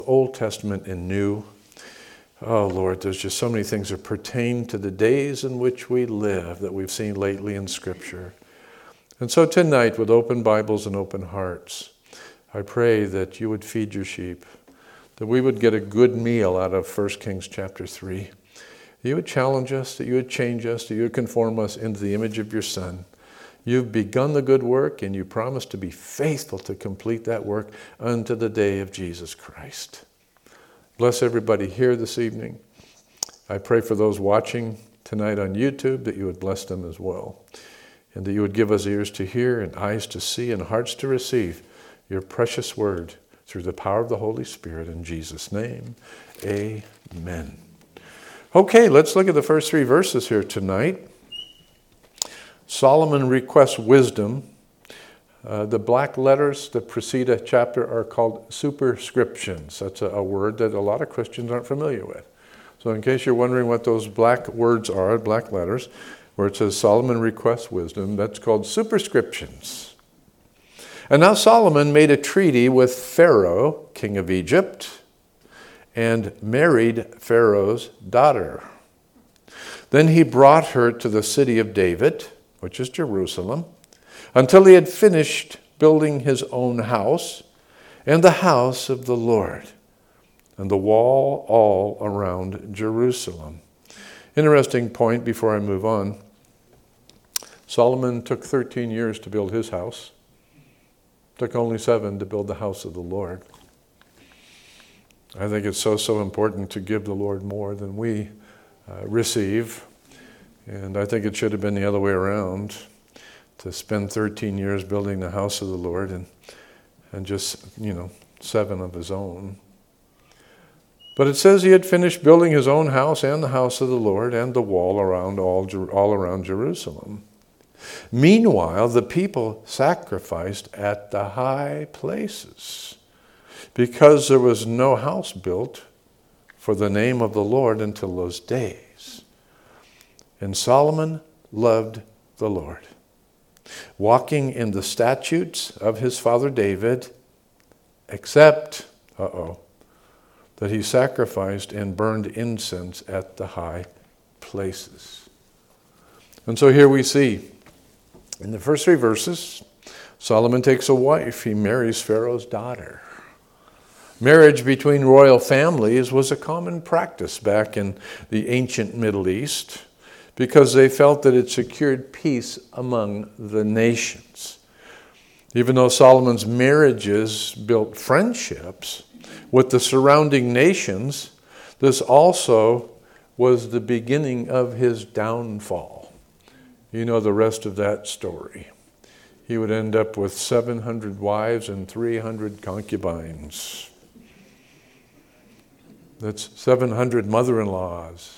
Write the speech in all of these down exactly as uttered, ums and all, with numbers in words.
Old Testament and New. Oh, Lord, there's just so many things that pertain to the days in which we live that we've seen lately in Scripture. And so tonight, with open Bibles and open hearts, I pray that you would feed your sheep, that we would get a good meal out of First Kings chapter three. You would challenge us, that you would change us, that you would conform us into the image of your Son. You've begun the good work, and you promise to be faithful to complete that work unto the day of Jesus Christ. Bless everybody here this evening. I pray for those watching tonight on YouTube that you would bless them as well, and that you would give us ears to hear and eyes to see and hearts to receive your precious word through the power of the Holy Spirit. In Jesus' name, amen. Okay, let's look at the first three verses here tonight. Solomon requests wisdom. Uh, the black letters that precede a chapter are called superscriptions. That's a, a word that a lot of Christians aren't familiar with. So in case you're wondering what those black words are, black letters, where it says Solomon requests wisdom, that's called superscriptions. And now Solomon made a treaty with Pharaoh, king of Egypt, and married Pharaoh's daughter. Then he brought her to the city of David, which is Jerusalem, until he had finished building his own house and the house of the Lord and the wall all around Jerusalem. Interesting point before I move on. Solomon took thirteen years to build his house. Took only seven to build the house of the Lord. I think it's so, so important to give the Lord more than we uh, receive. And I think it should have been the other way around, to spend thirteen years building the house of the Lord and and just, you know, seven of his own. But it says he had finished building his own house and the house of the Lord and the wall around all, all around Jerusalem. Meanwhile, the people sacrificed at the high places because there was no house built for the name of the Lord until those days. And Solomon loved the Lord, walking in the statutes of his father David, except, uh-oh, that he sacrificed and burned incense at the high places. And so here we see, in the first three verses, Solomon takes a wife. He marries Pharaoh's daughter. Marriage between royal families was a common practice back in the ancient Middle East, because they felt that it secured peace among the nations. Even though Solomon's marriages built friendships with the surrounding nations, this also was the beginning of his downfall. You know the rest of that story. He would end up with seven hundred wives and three hundred concubines. That's seven hundred mother-in-laws.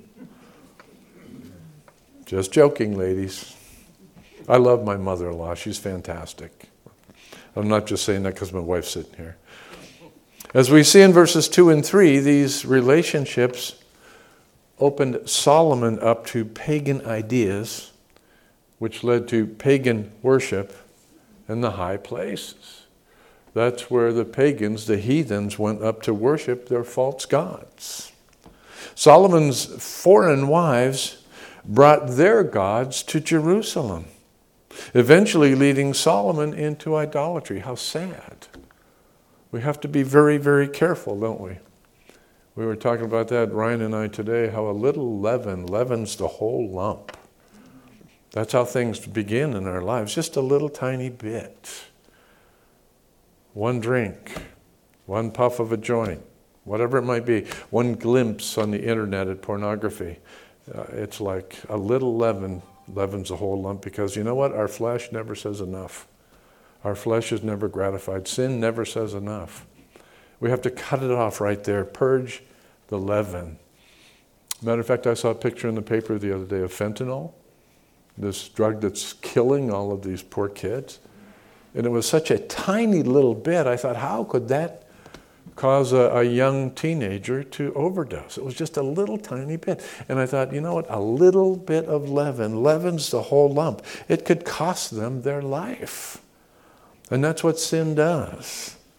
Just joking, ladies. I love my mother-in-law. She's fantastic. I'm not just saying that because my wife's sitting here. As we see in verses two and three, these relationships opened Solomon up to pagan ideas, which led to pagan worship in the high places. That's where the pagans, the heathens, went up to worship their false gods. Solomon's foreign wives brought their gods to Jerusalem, eventually leading Solomon into idolatry. How sad. We have to be very, very careful, don't we? We were talking about that, Ryan and I, today, how a little leaven leavens the whole lump. That's how things begin in our lives, just a little tiny bit. One drink, one puff of a joint, whatever it might be, one glimpse on the internet at pornography. Uh, it's like a little leaven leavens the whole lump, because you know what? Our flesh never says enough. Our flesh is never gratified. Sin never says enough. We have to cut it off right there. Purge the leaven. Matter of fact, I saw a picture in the paper the other day of fentanyl, this drug that's killing all of these poor kids. And it was such a tiny little bit. I thought, how could that cause a, a young teenager to overdose? It was just a little tiny bit. And I thought, you know what? A little bit of leaven leavens the whole lump. It could cost them their life. And that's what sin does.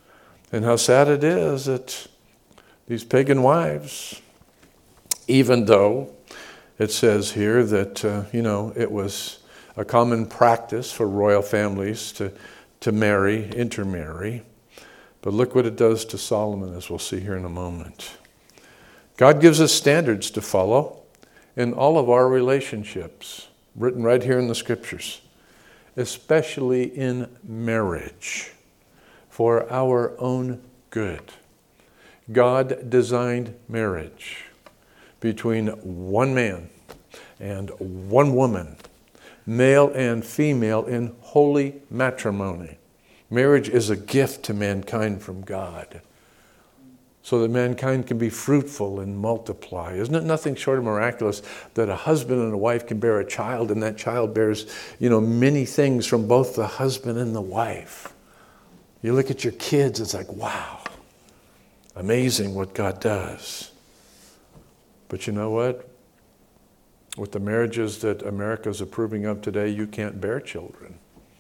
And how sad it is that these pagan wives, even though it says here that, uh, you know, it was a common practice for royal families to, to marry, intermarry. But look what it does to Solomon, as we'll see here in a moment. God gives us standards to follow in all of our relationships, written right here in the Scriptures, especially in marriage, for our own good. God designed marriage between one man and one woman, male and female, in holy matrimony. Marriage is a gift to mankind from God, so that mankind can be fruitful and multiply. Isn't it nothing short of miraculous that a husband and a wife can bear a child, and that child bears, you know, many things from both the husband and the wife? You look at your kids, it's like, wow, amazing what God does. But you know what? With the marriages that America's approving of today, you can't bear children.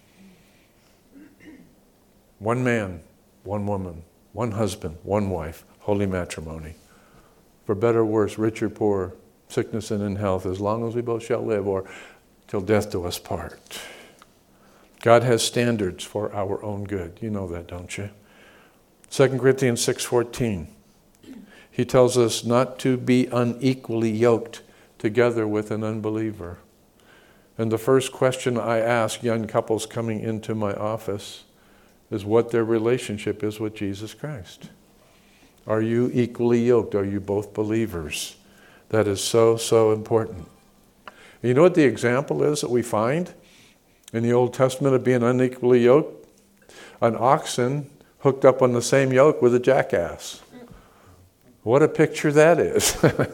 One man, one woman, one husband, one wife, holy matrimony. For better or worse, rich or poor, sickness and in health, as long as we both shall live, or till death do us part. God has standards for our own good. You know that, don't you? Second Corinthians six fourteen. He tells us not to be unequally yoked together with an unbeliever. And the first question I ask young couples coming into my office is what their relationship is with Jesus Christ. Are you equally yoked? Are you both believers? That is so, so important. And you know what the example is that we find in the Old Testament of being unequally yoked? An oxen hooked up on the same yoke with a jackass. What a picture that is.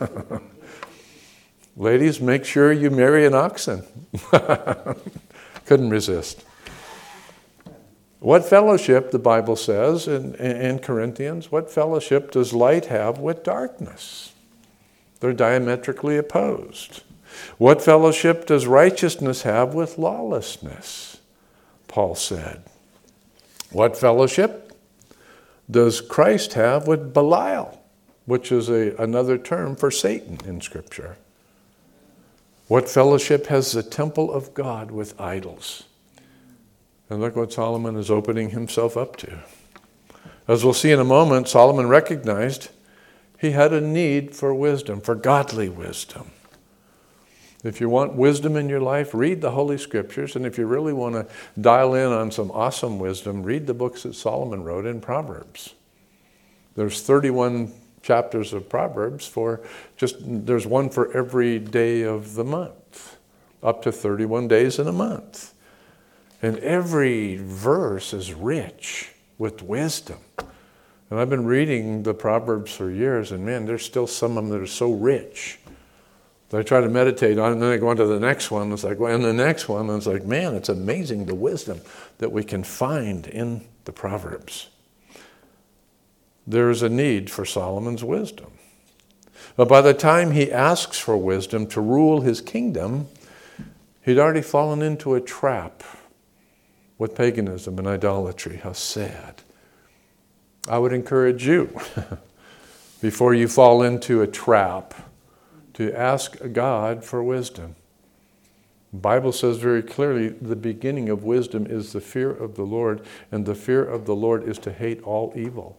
Ladies, make sure you marry an oxen. Couldn't resist. What fellowship, the Bible says in, in Corinthians, what fellowship does light have with darkness? They're diametrically opposed. What fellowship does righteousness have with lawlessness? Paul said. What fellowship does Christ have with Belial, which is a, another term for Satan in Scripture? What fellowship has the temple of God with idols? And look what Solomon is opening himself up to. As we'll see in a moment, Solomon recognized he had a need for wisdom, for godly wisdom. If you want wisdom in your life, read the Holy Scriptures. And if you really want to dial in on some awesome wisdom, read the books that Solomon wrote in Proverbs. There's thirty-one chapters of Proverbs for just, there's one for every day of the month, up to thirty-one days in a month. And every verse is rich with wisdom. And I've been reading the Proverbs for years, and man, there's still some of them that are so rich that I try to meditate on, and then I go on to the next one. It's like, well, and the next one, and it's like, man, it's amazing the wisdom that we can find in the Proverbs. There is a need for Solomon's wisdom. But by the time he asks for wisdom to rule his kingdom, he'd already fallen into a trap with paganism and idolatry. How sad. I would encourage you, before you fall into a trap, to ask God for wisdom. The Bible says very clearly, the beginning of wisdom is the fear of the Lord, and the fear of the Lord is to hate all evil.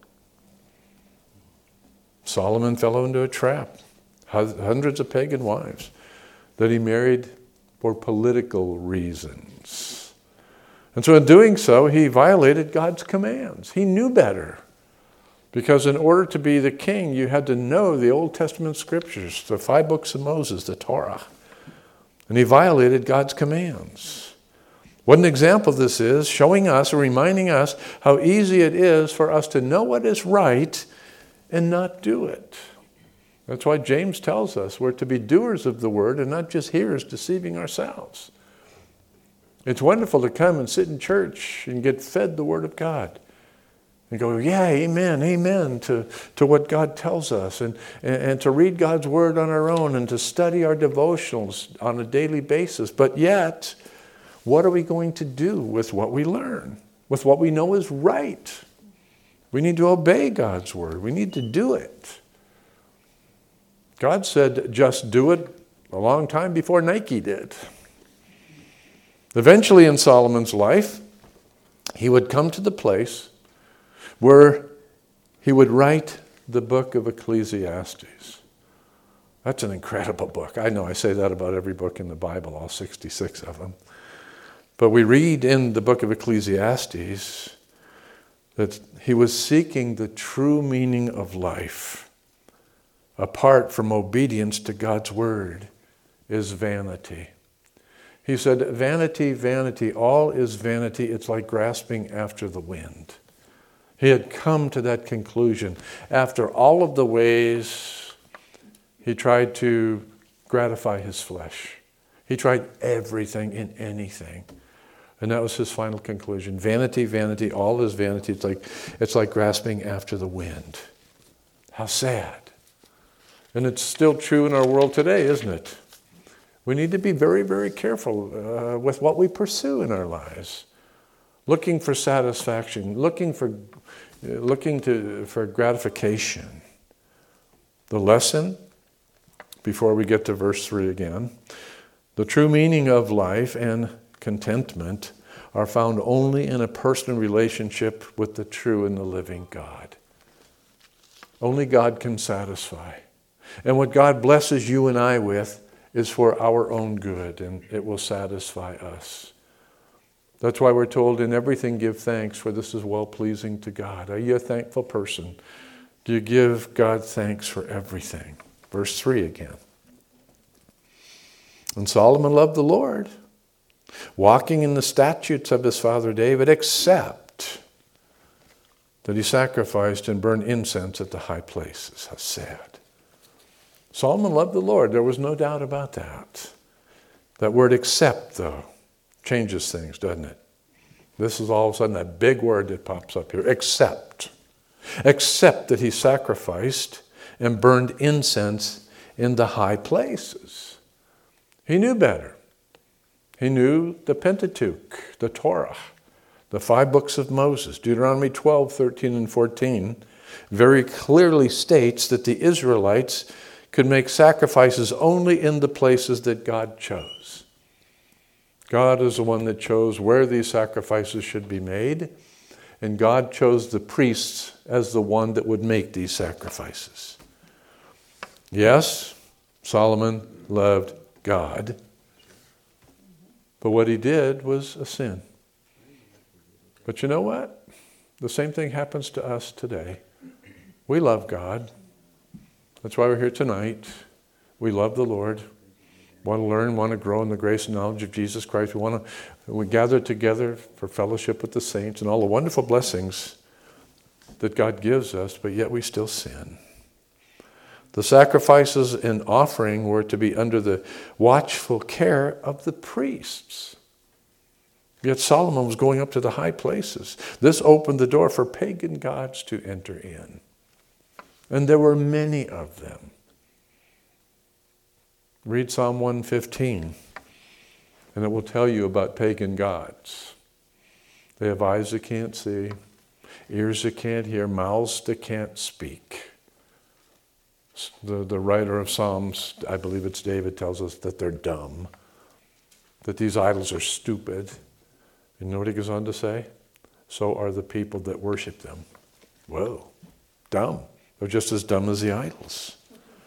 Solomon fell into a trap. Hundreds of pagan wives that he married for political reasons. And so in doing so, he violated God's commands. He knew better. Because in order to be the king, you had to know the Old Testament Scriptures, the five books of Moses, the Torah. And he violated God's commands. What an example this is, showing us, reminding us how easy it is for us to know what is right and not do it. That's why James tells us we're to be doers of the word and not just hearers, deceiving ourselves. It's wonderful to come and sit in church and get fed the Word of God. And go, yeah, amen, amen, to, to what God tells us. And, and, and to read God's Word on our own and to study our devotionals on a daily basis. But yet, what are we going to do with what we learn? With what we know is right? We need to obey God's word. We need to do it. God said, just do it a long time before Nike did. Eventually in Solomon's life, he would come to the place where he would write the book of Ecclesiastes. That's an incredible book. I know I say that about every book in the Bible, all sixty-six of them. But we read in the book of Ecclesiastes that he was seeking the true meaning of life apart from obedience to God's word is vanity. He said, vanity, vanity, all is vanity. It's like grasping after the wind. He had come to that conclusion after all of the ways he tried to gratify his flesh. He tried everything and anything. And that was his final conclusion. Vanity, vanity, all is vanity. It's like, it's like grasping after the wind. How sad. And it's still true in our world today, isn't it? We need to be very, very careful uh, with what we pursue in our lives. Looking for satisfaction, looking for, uh, looking to, for gratification. The lesson, before we get to verse three again, the true meaning of life and contentment are found only in a personal relationship with the true and the living God. Only God can satisfy. And what God blesses you and I with is for our own good, and it will satisfy us. That's why we're told in everything give thanks, for this is well-pleasing to God. Are you a thankful person? Do you give God thanks for everything? Verse three again. And Solomon loved the Lord, walking in the statutes of his father David, except that he sacrificed and burned incense at the high places. How sad. Solomon loved the Lord. There was no doubt about that. That word except, though, changes things, doesn't it? This is all of a sudden a big word that pops up here. Except. Except that he sacrificed and burned incense in the high places. He knew better. He knew the Pentateuch, the Torah, the five books of Moses. Deuteronomy twelve, thirteen, and fourteen very clearly states that the Israelites could make sacrifices only in the places that God chose. God is the one that chose where these sacrifices should be made, and God chose the priests as the one that would make these sacrifices. Yes, Solomon loved God, but what he did was a sin. But you know what? The same thing happens to us today. We love God. That's why we're here tonight. We love the Lord. Want to learn, want to grow in the grace and knowledge of Jesus Christ. We want to we gather together for fellowship with the saints and all the wonderful blessings that God gives us, but yet we still sin. The sacrifices and offering were to be under the watchful care of the priests. Yet Solomon was going up to the high places. This opened the door for pagan gods to enter in. And there were many of them. Read Psalm one fifteen, and it will tell you about pagan gods. They have eyes that can't see, ears that can't hear, mouths that can't speak. The, the writer of Psalms, I believe it's David, tells us that they're dumb, that these idols are stupid. You know what he goes on to say? So are the people that worship them. Whoa, dumb. They're just as dumb as the idols.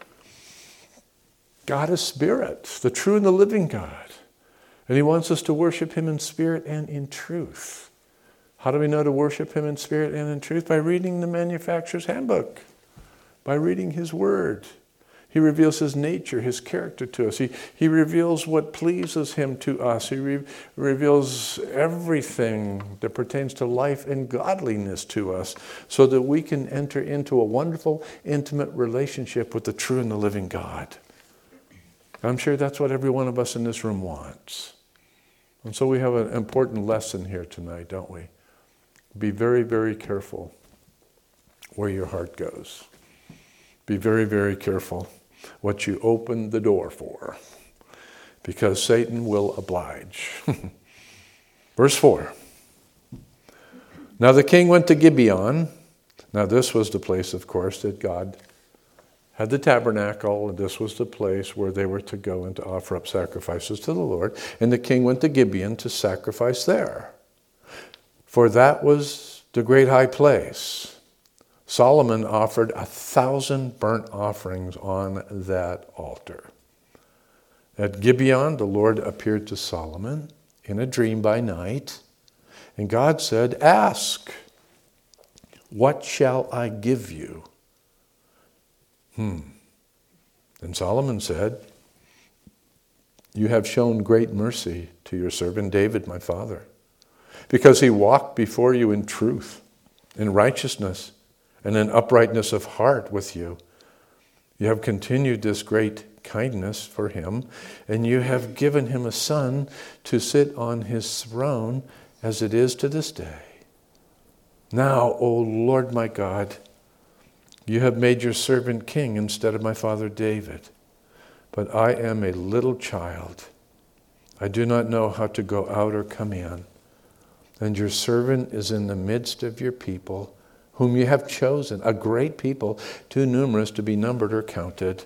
God is spirit, the true and the living God. And he wants us to worship him in spirit and in truth. How do we know to worship him in spirit and in truth? By reading the manufacturer's handbook. By reading his word. He reveals his nature, his character to us. He, he reveals what pleases him to us. He re- reveals everything that pertains to life and godliness to us so that we can enter into a wonderful, intimate relationship with the true and the living God. I'm sure that's what every one of us in this room wants. And so we have an important lesson here tonight, don't we? Be very, very careful where your heart goes. Be very, very careful what you open the door for, because Satan will oblige. Verse four. Now the king went to Gibeon Now this was the place, of course, that God had the tabernacle, and this was the place where they were to go and to offer up sacrifices to the Lord. And the king went to Gibeon to sacrifice there. For that was the great high place. Solomon offered a thousand burnt offerings on that altar. At Gibeon, the Lord appeared to Solomon in a dream by night, and God said, "Ask, what shall I give you?" Hmm. And Solomon said, "You have shown great mercy to your servant David, my father, because he walked before you in truth, in righteousness, and in uprightness of heart with you. You have continued this great kindness for him, and you have given him a son to sit on his throne as it is to this day. Now, O Lord my God, you have made your servant king instead of my father David. But I am a little child. I do not know how to go out or come in. And your servant is in the midst of your people, whom you have chosen, a great people, too numerous to be numbered or counted.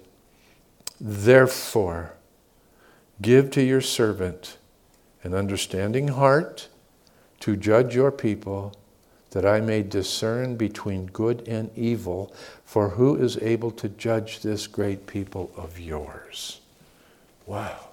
Therefore, give to your servant an understanding heart to judge your people, that I may discern between good and evil, for who is able to judge this great people of yours?" Wow.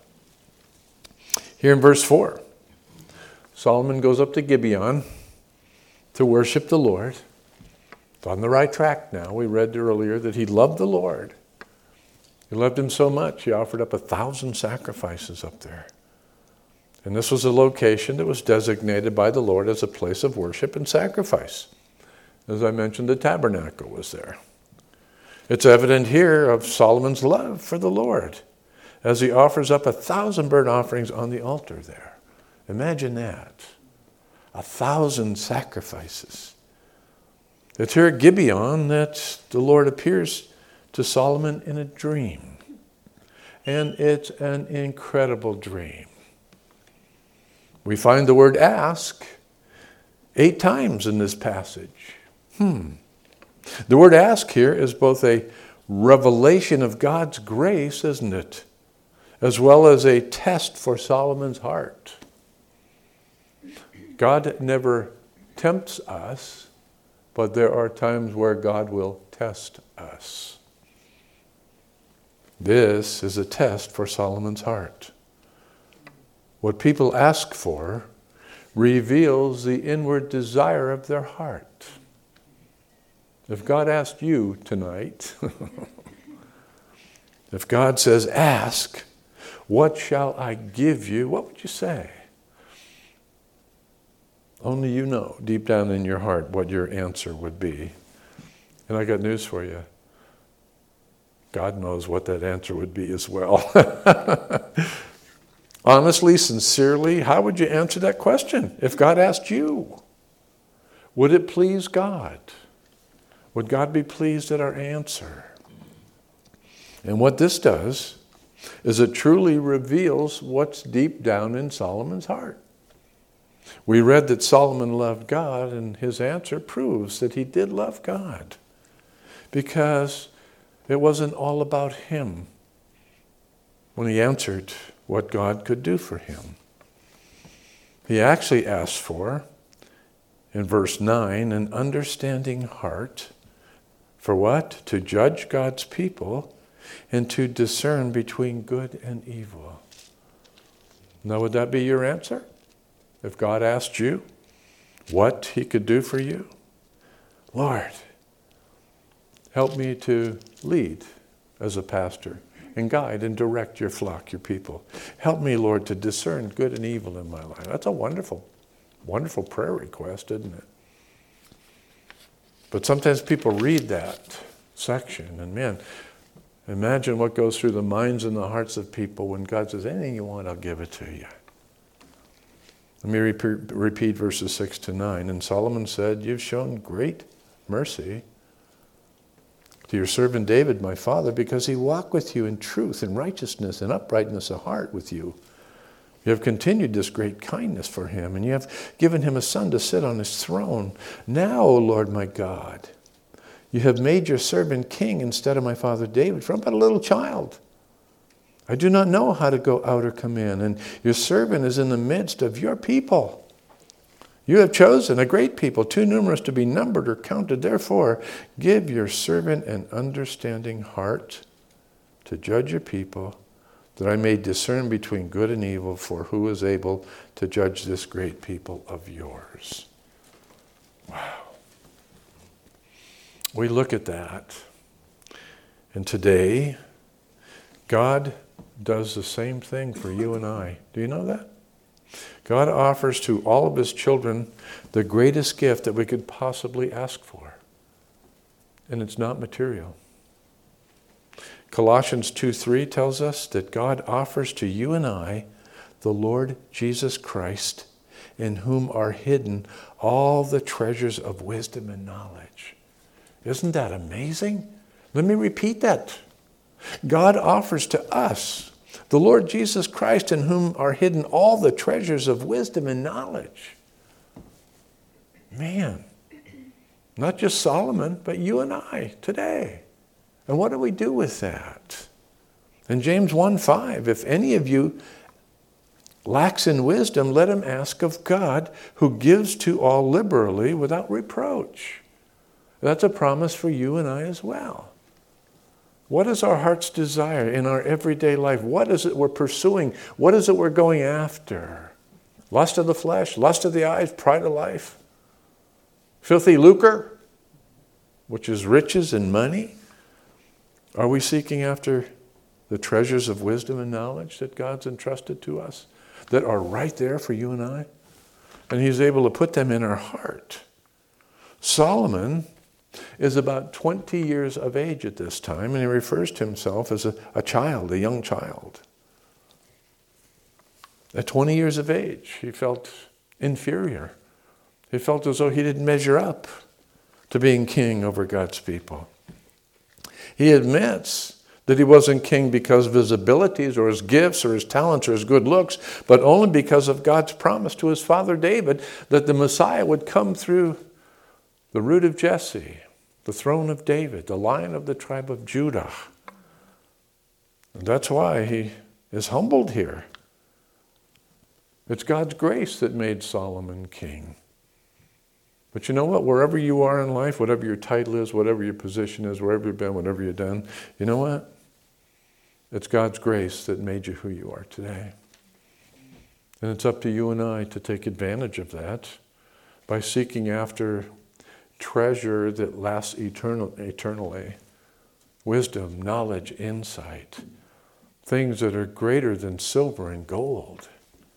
Here in verse four, Solomon goes up to Gibeon to worship the Lord. It's on the right track now. We read earlier that he loved the Lord. He loved him so much, he offered up a thousand sacrifices up there. And this was a location that was designated by the Lord as a place of worship and sacrifice. As I mentioned, the tabernacle was there. It's evident here of Solomon's love for the Lord as he offers up a thousand burnt offerings on the altar there. Imagine that. A thousand sacrifices. It's here at Gibeon that the Lord appears to Solomon in a dream. And it's an incredible dream. We find the word ask eight times in this passage. Hmm. The word ask here is both a revelation of God's grace, isn't it? As well as a test for Solomon's heart. God never tempts us, but there are times where God will test us. This is a test for Solomon's heart. What people ask for reveals the inward desire of their heart. If God asked you tonight, if God says, "Ask, what shall I give you?" what would you say? Only you know deep down in your heart what your answer would be. And I got news for you. God knows what that answer would be as well. Honestly, sincerely, how would you answer that question if God asked you? Would it please God? Would God be pleased at our answer? And what this does is it truly reveals what's deep down in Solomon's heart. We read that Solomon loved God, and his answer proves that he did love God, because it wasn't all about him when he answered what God could do for him. He actually asked for, in verse nine, an understanding heart for what? To judge God's people and to discern between good and evil. Now, would that be your answer? If God asked you what he could do for you? Lord, help me to lead as a pastor and guide and direct your flock, your people. Help me, Lord, to discern good and evil in my life. That's a wonderful, wonderful prayer request, isn't it? But sometimes people read that section, and man, imagine what goes through the minds and the hearts of people when God says, "Anything you want, I'll give it to you." Let me repeat, repeat verses six to nine. And Solomon said, "You've shown great mercy to your servant David, my father, because he walked with you in truth and righteousness and uprightness of heart with you. You have continued this great kindness for him, and you have given him a son to sit on his throne. Now, O Lord my God, You have made your servant king instead of my father David, for I'm but a little child. I do not know how to go out or come in, and your servant is in the midst of your people. You have chosen a great people, too numerous to be numbered or counted. Therefore, give your servant an understanding heart to judge your people, that I may discern between good and evil, for who is able to judge this great people of yours? Wow. We look at that, and today, God does the same thing for you and I. Do you know that? God offers to all of his children the greatest gift that we could possibly ask for. And it's not material. Colossians two three tells us that God offers to you and I the Lord Jesus Christ, in whom are hidden all the treasures of wisdom and knowledge. Isn't that amazing? Let me repeat that. God offers to us the Lord Jesus Christ, in whom are hidden all the treasures of wisdom and knowledge. Man, not just Solomon, but you and I today. And what do we do with that? In James one five, if any of you lacks in wisdom, let him ask of God, who gives to all liberally without reproach. That's a promise for you and I as well. What is our heart's desire in our everyday life? What is it we're pursuing? What is it we're going after? Lust of the flesh, lust of the eyes, pride of life, filthy lucre, which is riches and money? Are we seeking after the treasures of wisdom and knowledge that God's entrusted to us, that are right there for you and I? And he's able to put them in our heart. Solomon is about twenty years of age at this time, and he refers to himself as a, a child, a young child. At twenty years of age, he felt inferior. He felt as though he didn't measure up to being king over God's people. He admits that he wasn't king because of his abilities or his gifts or his talents or his good looks, but only because of God's promise to his father David that the Messiah would come through the root of Jesse, the throne of David, the Lion of the tribe of Judah. And that's why he is humbled here. It's God's grace that made Solomon king. But you know what? Wherever you are in life, whatever your title is, whatever your position is, wherever you've been, whatever you've done, you know what? It's God's grace that made you who you are today. And it's up to you and I to take advantage of that by seeking after treasure that lasts eternal, eternally. Wisdom, knowledge, insight. Things that are greater than silver and gold.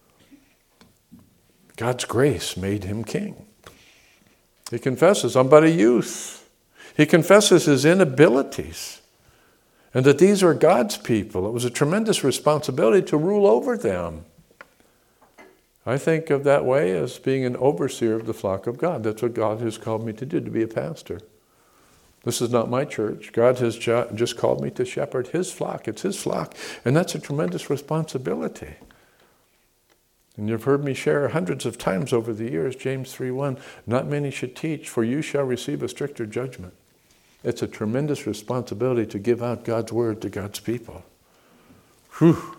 God's grace made him king. He confesses, I'm but a youth. He confesses his inabilities and that these are God's people. It was a tremendous responsibility to rule over them. I think of that way as being an overseer of the flock of God. That's what God has called me to do, to be a pastor. This is not my church. God has ju- just called me to shepherd his flock. It's his flock. And that's a tremendous responsibility. And you've heard me share hundreds of times over the years, James three one, not many should teach, for you shall receive a stricter judgment. It's a tremendous responsibility to give out God's word to God's people. Whew.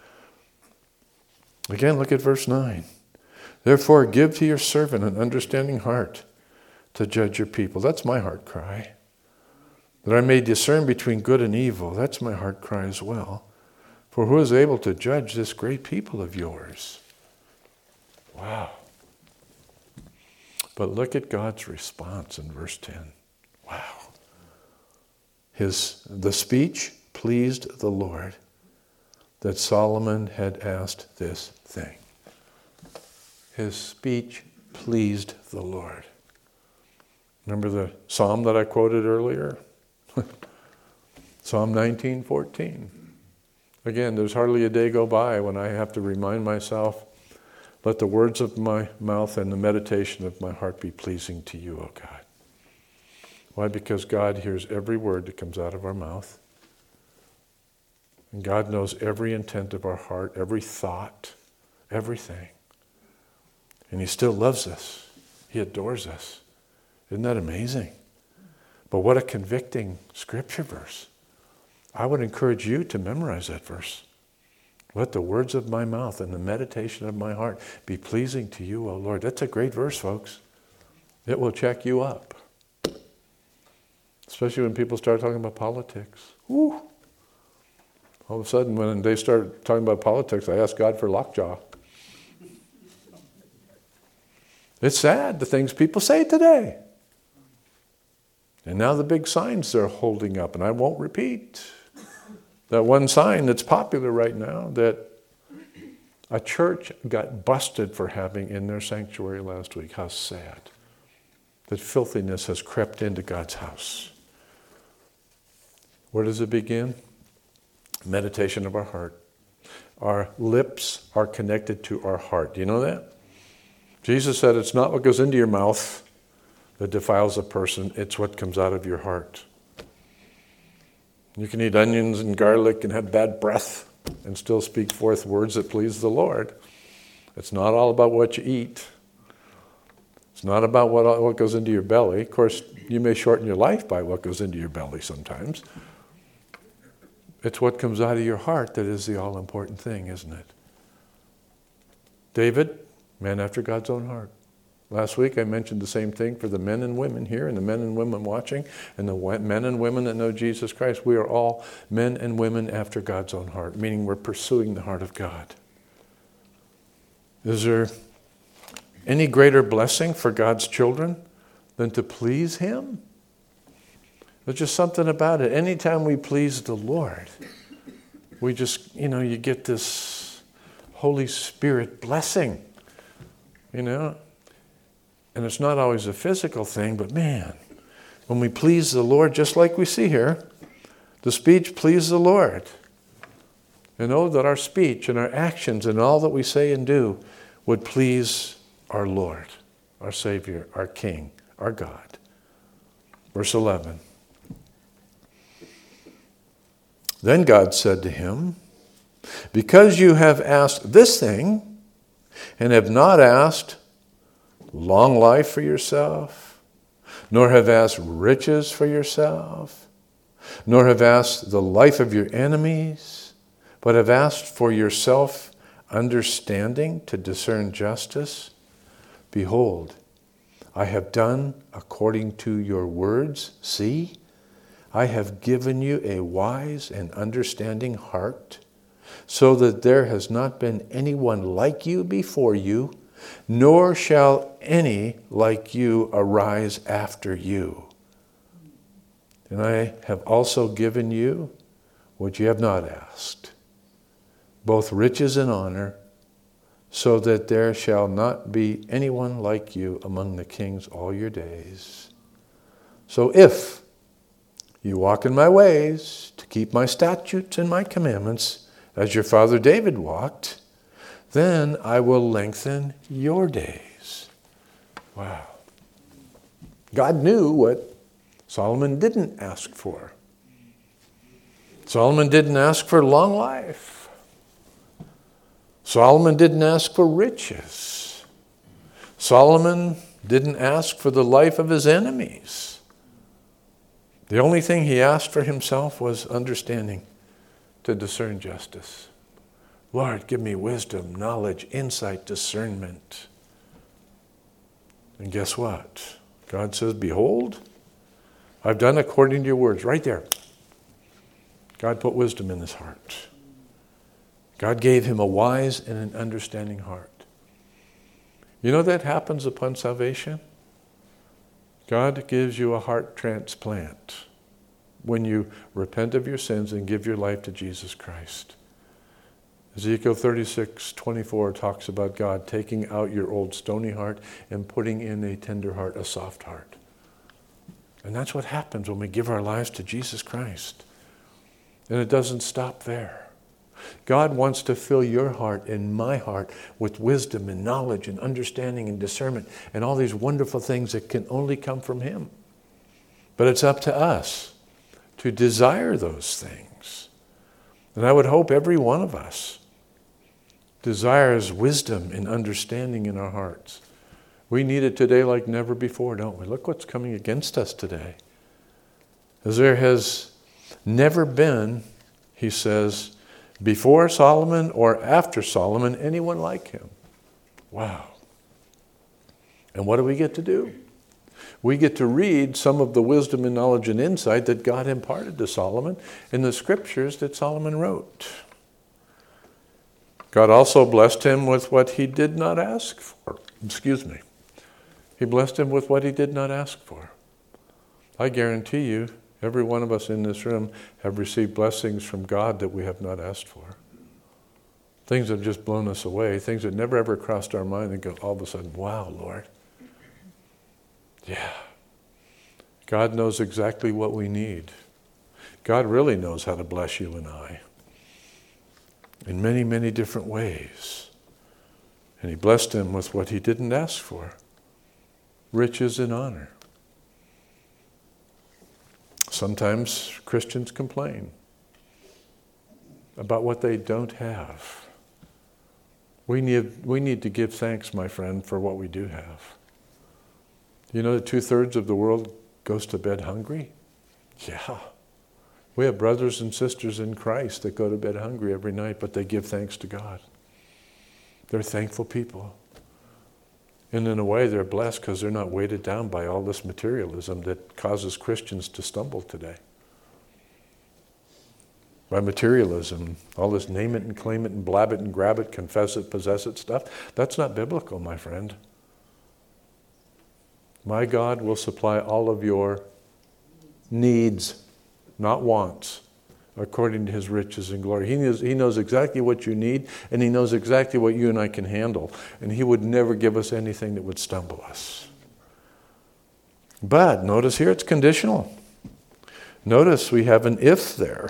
Again, look at verse nine. Therefore, give to your servant an understanding heart to judge your people. That's my heart cry. That I may discern between good and evil. That's my heart cry as well. For who is able to judge this great people of yours? Wow. But look at God's response in verse ten. Wow. His, the speech pleased the Lord, that Solomon had asked this thing. His speech pleased the Lord. Remember the psalm that I quoted earlier? Psalm nineteen fourteen. Again, there's hardly a day go by when I have to remind myself, let the words of my mouth and the meditation of my heart be pleasing to you, O God. Why? Because God hears every word that comes out of our mouth. And God knows every intent of our heart, every thought, everything. And he still loves us. He adores us. Isn't that amazing? But what a convicting scripture verse. I would encourage you to memorize that verse. Let the words of my mouth and the meditation of my heart be pleasing to you, O Lord. That's a great verse, folks. It will check you up. Especially when people start talking about politics. Woo. All of a sudden, when they start talking about politics, I ask God for lockjaw. It's sad, the things people say today. And now the big signs they're holding up, and I won't repeat. That one sign that's popular right now that a church got busted for having in their sanctuary last week. How sad. That filthiness has crept into God's house. Where does it begin? Meditation of our heart. Our lips are connected to our heart. Do you know that? Jesus said it's not what goes into your mouth that defiles a person, it's what comes out of your heart. You can eat onions and garlic and have bad breath and still speak forth words that please the Lord. It's not all about what you eat. It's not about what, what goes into your belly. Of course, you may shorten your life by what goes into your belly sometimes. It's what comes out of your heart that is the all-important thing, isn't it? David, man after God's own heart. Last week I mentioned the same thing for the men and women here and the men and women watching and the men and women that know Jesus Christ. We are all men and women after God's own heart, meaning we're pursuing the heart of God. Is there any greater blessing for God's children than to please Him? There's just something about it. Anytime we please the Lord, we just, you know, you get this Holy Spirit blessing, you know. And it's not always a physical thing, but man, when we please the Lord, just like we see here, the speech pleased the Lord. And oh, that our speech and our actions and all that we say and do would please our Lord, our Savior, our King, our God. Verse eleven. Then God said to him, because you have asked this thing and have not asked long life for yourself, nor have asked riches for yourself, nor have asked the life of your enemies, but have asked for yourself understanding to discern justice, behold, I have done according to your words. See, I have given you a wise and understanding heart, so that there has not been anyone like you before you, nor shall any like you arise after you. And I have also given you what you have not asked, both riches and honor, so that there shall not be anyone like you among the kings all your days. So if you walk in my ways to keep my statutes and my commandments, as your father David walked, then I will lengthen your days. Wow. God knew what Solomon didn't ask for. Solomon didn't ask for long life. Solomon didn't ask for riches. Solomon didn't ask for the life of his enemies. The only thing he asked for himself was understanding to discern justice. Lord, give me wisdom, knowledge, insight, discernment. And guess what? God says, behold, I've done according to your words. Right there. God put wisdom in his heart. God gave him a wise and an understanding heart. You know that happens upon salvation? God gives you a heart transplant when you repent of your sins and give your life to Jesus Christ. Ezekiel thirty-six twenty-four talks about God taking out your old stony heart and putting in a tender heart, a soft heart. And that's what happens when we give our lives to Jesus Christ. And it doesn't stop there. God wants to fill your heart and my heart with wisdom and knowledge and understanding and discernment and all these wonderful things that can only come from him. But it's up to us to desire those things. And I would hope every one of us desires wisdom and understanding in our hearts. We need it today like never before, don't we? Look what's coming against us today. As there has never been, he says, before Solomon or after Solomon, anyone like him. Wow. And what do we get to do? We get to read some of the wisdom and knowledge and insight that God imparted to Solomon in the scriptures that Solomon wrote. God also blessed him with what he did not ask for. Excuse me. He blessed him with what he did not ask for. I guarantee you, every one of us in this room have received blessings from God that we have not asked for. Things that have just blown us away, things that never ever crossed our mind and go all of a sudden, wow, Lord. Yeah. God knows exactly what we need. God really knows how to bless you and I in many, many different ways. And he blessed him with what he didn't ask for, riches and honor. Sometimes Christians complain about what they don't have. We need, we need to give thanks, my friend, for what we do have. You know that two-thirds of the world goes to bed hungry? Yeah. We have brothers and sisters in Christ that go to bed hungry every night, but they give thanks to God. They're thankful people. And in a way, they're blessed because they're not weighted down by all this materialism that causes Christians to stumble today. By materialism, all this name it and claim it and blab it and grab it, confess it, possess it stuff, that's not biblical, my friend. My God will supply all of your needs, not wants, according to his riches and glory. He knows, he knows exactly what you need, and he knows exactly what you and I can handle. And he would never give us anything that would stumble us. But notice here it's conditional. Notice we have an if there.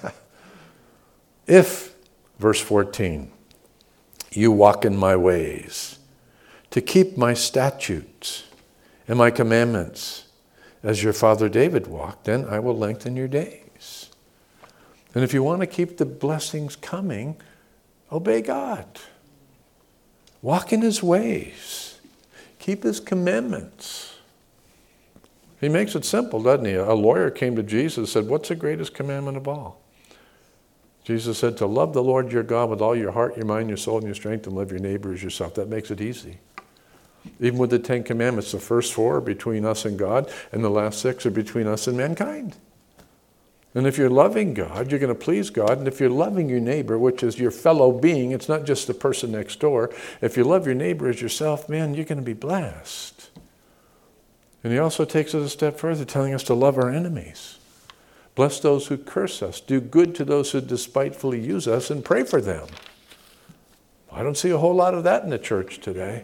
If, verse fourteen, you walk in my ways, to keep my statutes and my commandments, as your father David walked, then I will lengthen your days. And if you want to keep the blessings coming, obey God. Walk in his ways. Keep his commandments. He makes it simple, doesn't he? A lawyer came to Jesus and said, what's the greatest commandment of all? Jesus said, to love the Lord your God with all your heart, your mind, your soul, and your strength, and love your neighbor as yourself. That makes it easy. Even with the Ten Commandments, the first four are between us and God, and the last six are between us and mankind. And if you're loving God, you're going to please God. And if you're loving your neighbor, which is your fellow being, it's not just the person next door. If you love your neighbor as yourself, man, you're going to be blessed. And he also takes it a step further, telling us to love our enemies. Bless those who curse us. Do good to those who despitefully use us, and pray for them. I don't see a whole lot of that in the church today.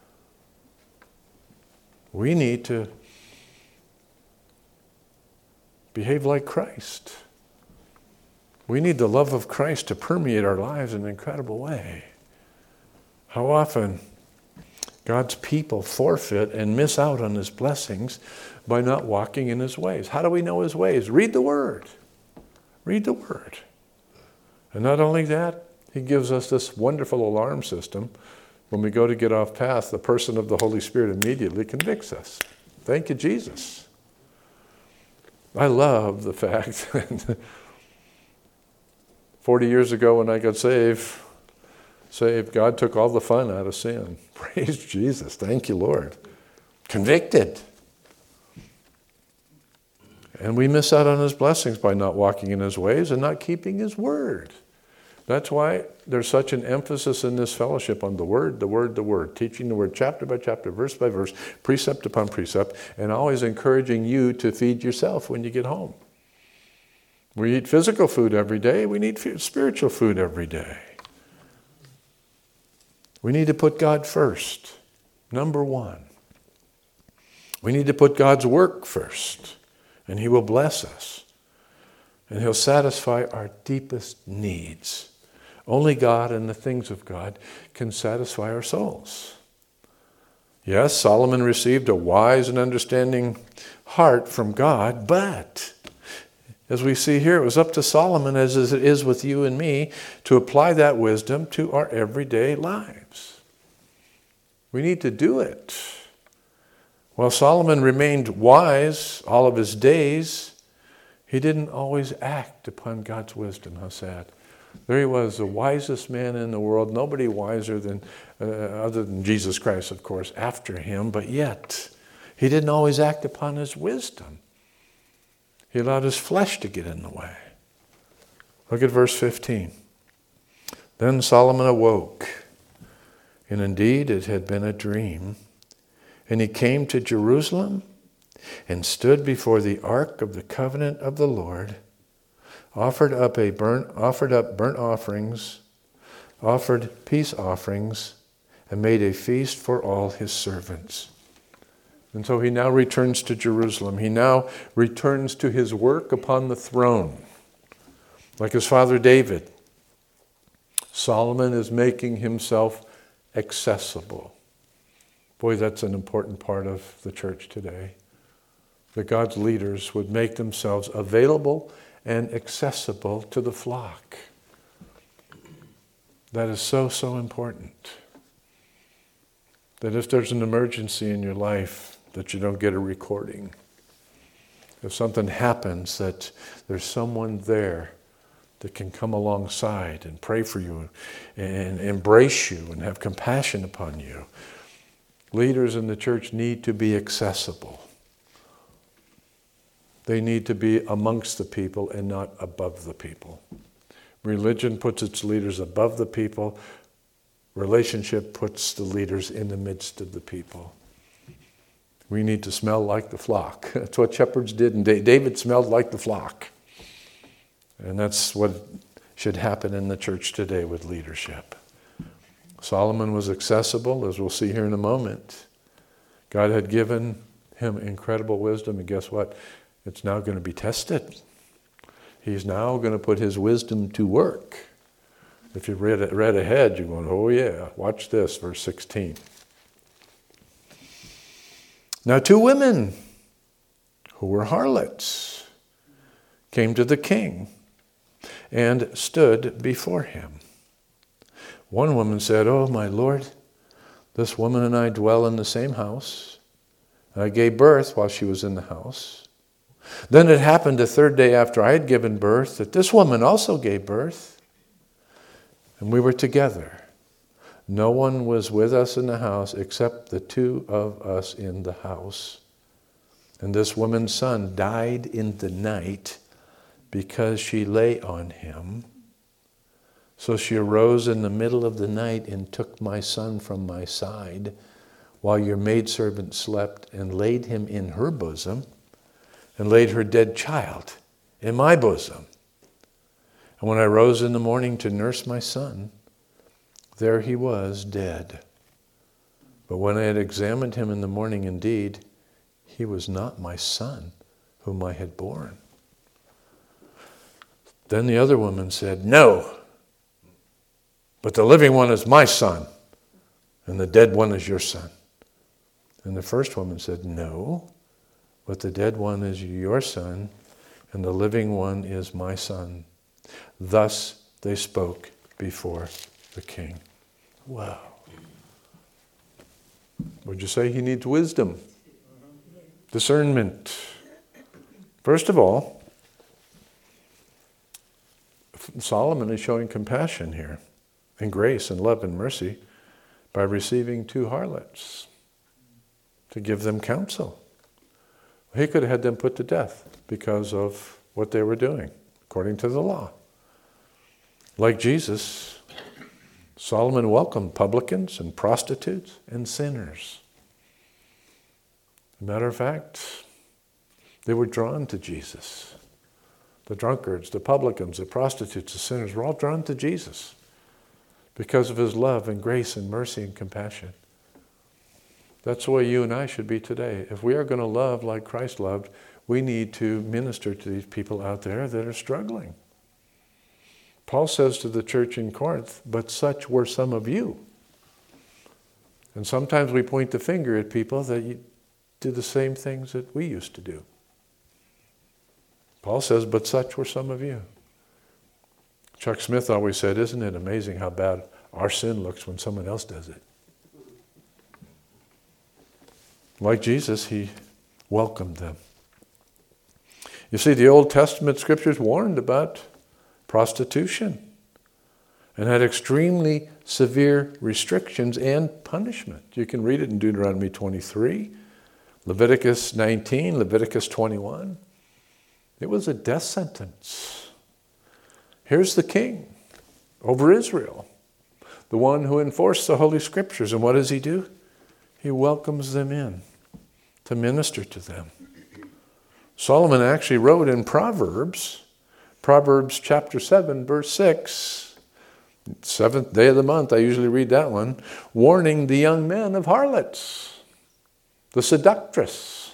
We need to behave like Christ. We need the love of Christ to permeate our lives in an incredible way. How often God's people forfeit and miss out on his blessings by not walking in his ways. How do we know his ways? Read the Word. Read the Word. And not only that, he gives us this wonderful alarm system. When we go to get off path, the person of the Holy Spirit immediately convicts us. Thank you, Jesus. I love the fact that forty years ago when I got saved, saved, God took all the fun out of sin. Praise Jesus. Thank you, Lord. Convicted. And we miss out on his blessings by not walking in his ways and not keeping his word. That's why there's such an emphasis in this fellowship on the word, the word, the word, teaching the word chapter by chapter, verse by verse, precept upon precept, and always encouraging you to feed yourself when you get home. We eat physical food every day. We need spiritual food every day. We need to put God first, number one. We need to put God's work first, and he will bless us. And he'll satisfy our deepest needs. Only God and the things of God can satisfy our souls. Yes, Solomon received a wise and understanding heart from God, but as we see here, it was up to Solomon, as it is with you and me, to apply that wisdom to our everyday lives. We need to do it. While Solomon remained wise all of his days, He didn't always act upon God's wisdom. How sad. There he was, the wisest man in the world, nobody wiser than, uh, other than Jesus Christ, of course, after him, but yet he didn't always act upon his wisdom. He allowed his flesh to get in the way. Look at verse fifteen. Then Solomon awoke, and indeed it had been a dream, and he came to Jerusalem and stood before the ark of the covenant of the Lord, offered up a burnt, offered up burnt offerings, offered peace offerings, and made a feast for all his servants. And so he now returns to Jerusalem. He now returns to his work upon the throne. Like his father David, Solomon is making himself accessible. Boy, that's an important part of the church today. That God's leaders would make themselves available and accessible to the flock. That is so, so important. That if there's an emergency in your life, that you don't get a recording. If something happens, that there's someone there that can come alongside and pray for you and embrace you and have compassion upon you. Leaders in the church need to be accessible. They need to be amongst the people and not above the people. Religion puts its leaders above the people. Relationship puts the leaders in the midst of the people. We need to smell like the flock. That's what shepherds did, and David smelled like the flock. And that's what should happen in the church today with leadership. Solomon was accessible, as we'll see here in a moment. God had given him incredible wisdom, and guess what? It's now going to be tested. He's now going to put his wisdom to work. If you read, read ahead, you're going, oh yeah, watch this, verse sixteen. Now two women who were harlots came to the king and stood before him. One woman said, "Oh, my lord, this woman and I dwell in the same house. I gave birth while she was in the house. Then it happened the third day after I had given birth that this woman also gave birth. And we were together. No one was with us in the house except the two of us in the house. And this woman's son died in the night because she lay on him. So she arose in the middle of the night and took my son from my side while your maidservant slept and laid him in her bosom and laid her dead child in my bosom. And when I rose in the morning to nurse my son, there he was dead. But when I had examined him in the morning, indeed, he was not my son whom I had borne." Then the other woman said, "No, but the living one is my son, and the dead one is your son." And the first woman said, "No, but the dead one is your son, and the living one is my son." Thus they spoke before the king. Wow. Would you say he needs wisdom? Discernment. First of all, Solomon is showing compassion here, and grace and love and mercy by receiving two harlots to give them counsel. He could have had them put to death because of what they were doing, according to the law. Like Jesus, Solomon welcomed publicans and prostitutes and sinners. As a matter of fact, they were drawn to Jesus. The drunkards, the publicans, the prostitutes, the sinners were all drawn to Jesus because of his love and grace and mercy and compassion. That's the way you and I should be today. If we are going to love like Christ loved, we need to minister to these people out there that are struggling. Paul says to the church in Corinth, "But such were some of you." And sometimes we point the finger at people that do the same things that we used to do. Paul says, "But such were some of you." Chuck Smith always said, "Isn't it amazing how bad our sin looks when someone else does it?" Like Jesus, he welcomed them. You see, the Old Testament scriptures warned about prostitution and had extremely severe restrictions and punishment. You can read it in Deuteronomy twenty-three, Leviticus nineteen, Leviticus twenty-one. It was a death sentence. Here's the king over Israel, the one who enforced the Holy Scriptures. And what does he do? He welcomes them in to minister to them. Solomon actually wrote in Proverbs, Proverbs chapter seven, verse six, seventh day of the month, I usually read that one, warning the young men of harlots, the seductress.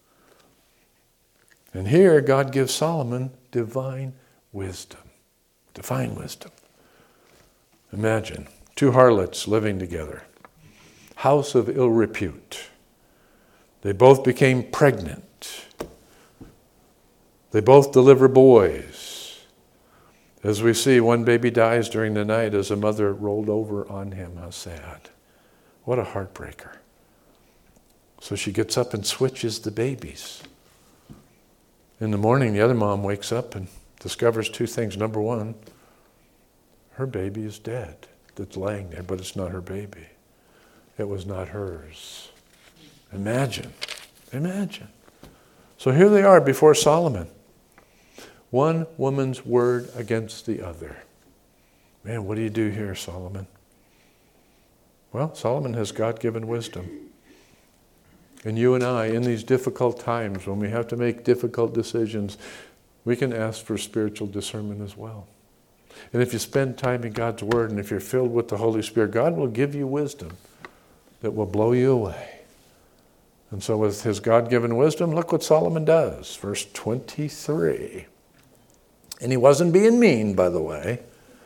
And here God gives Solomon divine wisdom. Divine wisdom. Imagine two harlots living together. House of ill repute. They both became pregnant. They both deliver boys. As we see, one baby dies during the night as a mother rolled over on him. How sad. What a heartbreaker. So she gets up and switches the babies. In the morning, the other mom wakes up and discovers two things. Number one, her baby is dead. That's laying there, but it's not her baby. It was not hers. Imagine. Imagine. So here they are before Solomon. One woman's word against the other. Man, what do you do here, Solomon? Well, Solomon has God-given wisdom. And you and I, in these difficult times, when we have to make difficult decisions, we can ask for spiritual discernment as well. And if you spend time in God's Word, and if you're filled with the Holy Spirit, God will give you wisdom that will blow you away. And so with his God-given wisdom, look what Solomon does. Verse twenty-three. And he wasn't being mean, by the way.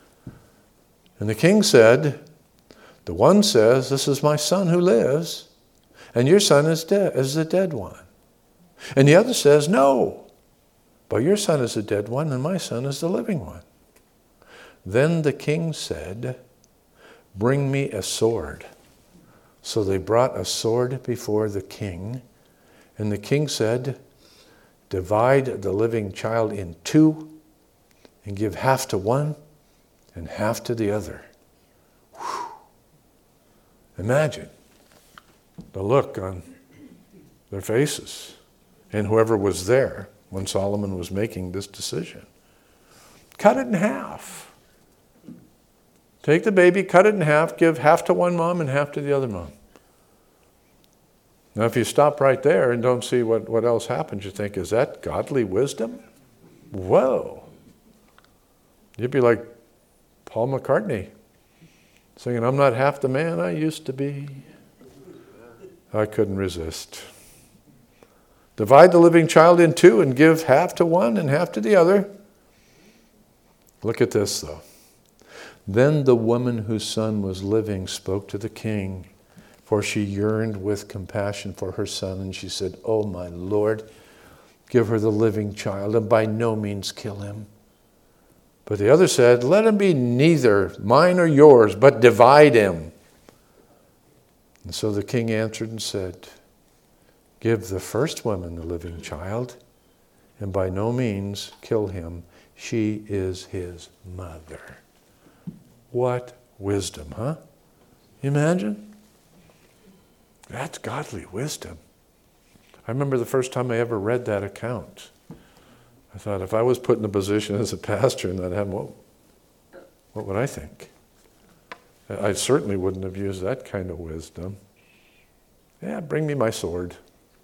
And the king said, the one says, this is my son who lives, and your son is dead, is the dead one. And the other says, no, but your son is the dead one, and my son is the living one. Then the king said, bring me a sword. So they brought a sword before the king, and the king said, divide the living child in two, and give half to one and half to the other. Whew. Imagine the look on their faces and whoever was there when Solomon was making this decision. Cut it in half. Take the baby, cut it in half, give half to one mom and half to the other mom. Now if you stop right there and don't see what, what else happens, you think, is that godly wisdom? Whoa. You'd be like Paul McCartney singing, I'm not half the man I used to be. I couldn't resist. Divide the living child in two and give half to one and half to the other. Look at this, though. Then the woman whose son was living spoke to the king, for she yearned with compassion for her son, and she said, oh, my Lord, give her the living child, and by no means kill him. But the other said, let him be neither mine or yours, but divide him. And so the king answered and said, give the first woman the living child, and by no means kill him. She is his mother. What wisdom, huh? Imagine? That's godly wisdom. I remember the first time I ever read that account. I thought, if I was put in a position as a pastor and that happened, what, what would I think? I certainly wouldn't have used that kind of wisdom. Yeah, bring me my sword.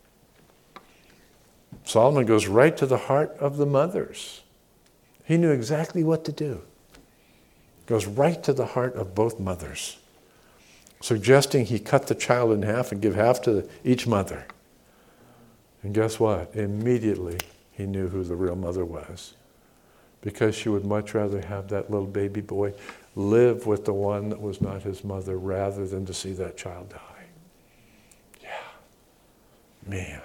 Solomon goes right to the heart of the mothers. He knew exactly what to do. Goes right to the heart of both mothers, suggesting he cut the child in half and give half to each mother. And guess what? Immediately he knew who the real mother was, because she would much rather have that little baby boy live with the one that was not his mother rather than to see that child die. Yeah, man.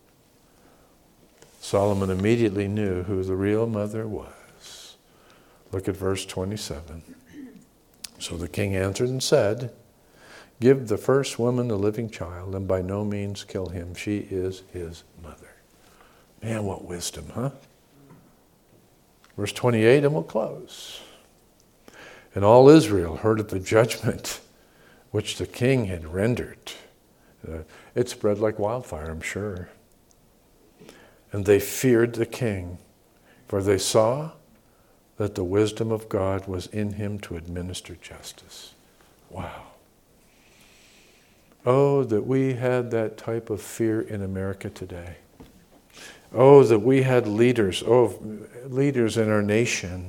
Solomon immediately knew who the real mother was. Look at verse twenty-seven. So the king answered and said, give the first woman the living child, and by no means kill him. She is his mother. Man, what wisdom, huh? Verse twenty-eight, and we'll close. And all Israel heard of the judgment which the king had rendered. Uh, it spread like wildfire, I'm sure. And they feared the king, for they saw that the wisdom of God was in him to administer justice. Wow. Oh, that we had that type of fear in America today. Oh, that we had leaders, oh, leaders in our nation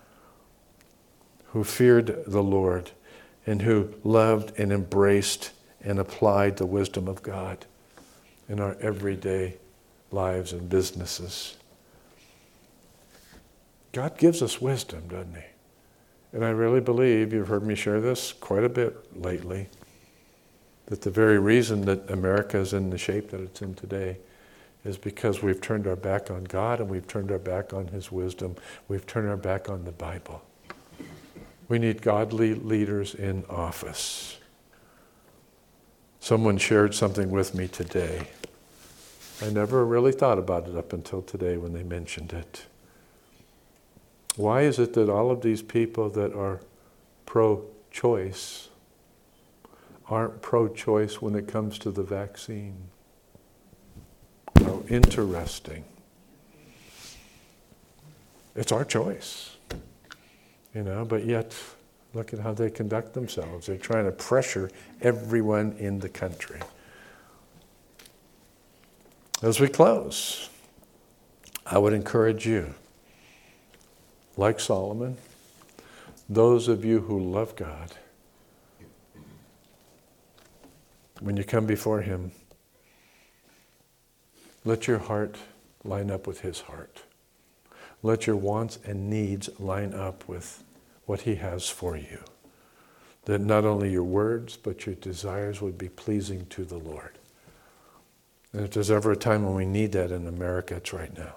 who feared the Lord and who loved and embraced and applied the wisdom of God in our everyday lives and businesses. God gives us wisdom, doesn't he? And I really believe, you've heard me share this quite a bit lately, that the very reason that America is in the shape that it's in today is because we've turned our back on God and we've turned our back on his wisdom. We've turned our back on the Bible. We need godly leaders in office. Someone shared something with me today. I never really thought about it up until today when they mentioned it. Why is it that all of these people that are pro-choice aren't pro-choice when it comes to the vaccine? How interesting. It's our choice, you know, but yet look at how they conduct themselves. They're trying to pressure everyone in the country. As we close, I would encourage you, like Solomon, those of you who love God, when you come before him, let your heart line up with his heart. Let your wants and needs line up with what he has for you. That not only your words, but your desires would be pleasing to the Lord. And if there's ever a time when we need that in America, it's right now.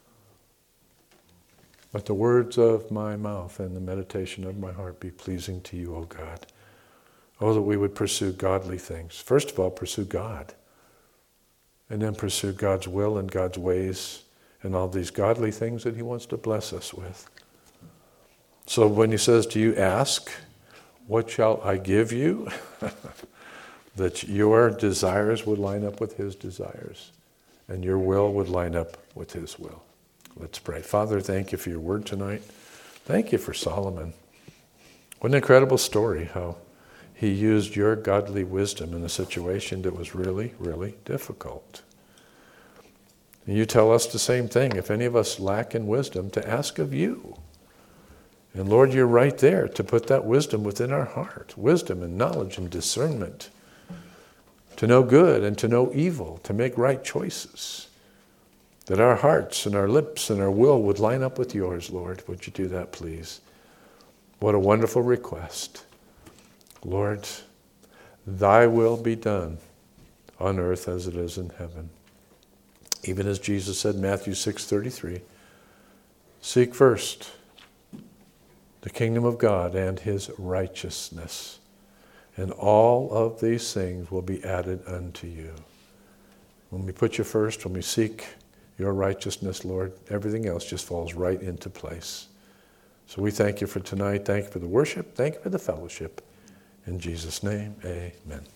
Let the words of my mouth and the meditation of my heart be pleasing to you, O God. Oh, that we would pursue godly things. First of all, pursue God. And then pursue God's will and God's ways and all these godly things that he wants to bless us with. So when he says to you, ask, what shall I give you? That your desires would line up with his desires and your will would line up with his will. Let's pray. Father, thank you for your word tonight. Thank you for Solomon. What an incredible story, how he used your godly wisdom in a situation that was really, really difficult. And you tell us the same thing. If any of us lack in wisdom, to ask of you. And Lord, you're right there to put that wisdom within our heart. Wisdom and knowledge and discernment. To know good and to know evil. To make right choices. That our hearts and our lips and our will would line up with yours, Lord. Would you do that, please? What a wonderful request. Lord, thy will be done on earth as it is in heaven. Even as Jesus said in Matthew six thirty-three, seek first the kingdom of God and his righteousness, and all of these things will be added unto you. When we put you first, when we seek your righteousness, Lord, everything else just falls right into place. So we thank you for tonight. Thank you for the worship. Thank you for the fellowship. In Jesus' name, amen.